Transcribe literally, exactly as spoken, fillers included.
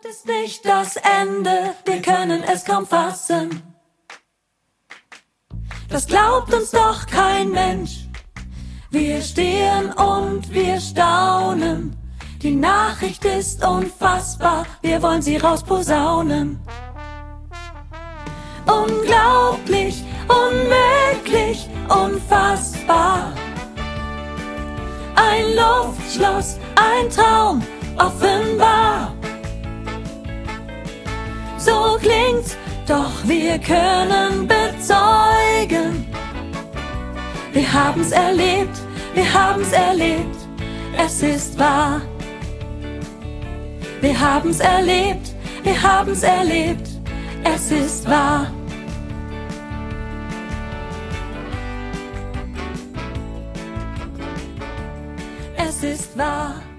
Ist nicht das Ende, wir können es kaum fassen. Das glaubt uns doch kein Mensch. Wir stehen und wir staunen. Die Nachricht ist unfassbar, wir wollen sie rausposaunen. Unglaublich, unmöglich, unfassbar. Ein Luftschloss, ein Traum, offenbar. So klingt's, doch wir können bezeugen. Wir haben's erlebt, wir haben's erlebt, es ist wahr. Wir haben's erlebt, wir haben's erlebt, es ist wahr. Es ist wahr.